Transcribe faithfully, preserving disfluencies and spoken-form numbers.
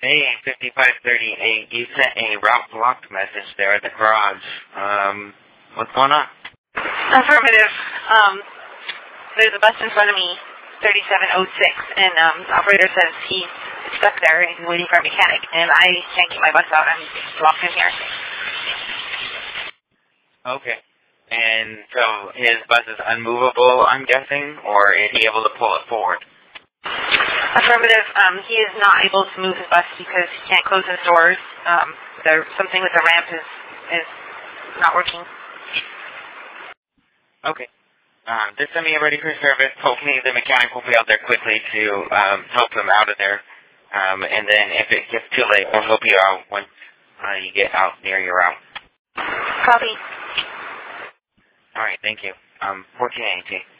Hey, fifty-five thirty-eight, you sent a route blocked message there at the garage. Um, what's going on? Affirmative. Um, there's a bus in front of me, thirty-seven oh six, and um, the operator says he's stuck there and he's waiting for a mechanic, and I can't get my bus out. I'm locked in here. Okay. And so his bus is unmovable, I'm guessing, or is he able to pull it forward? Affirmative. Um, he is not able to move his bus because he can't close his doors. Um, there, something with the ramp is is not working. Okay. Um, just send me ready for service. Hopefully the mechanic will be out there quickly to um, help him out of there. Um, and then if it gets too late, we'll help you out once uh, you get out near your route. Copy. All right. Thank you. Um, fourteen eighty.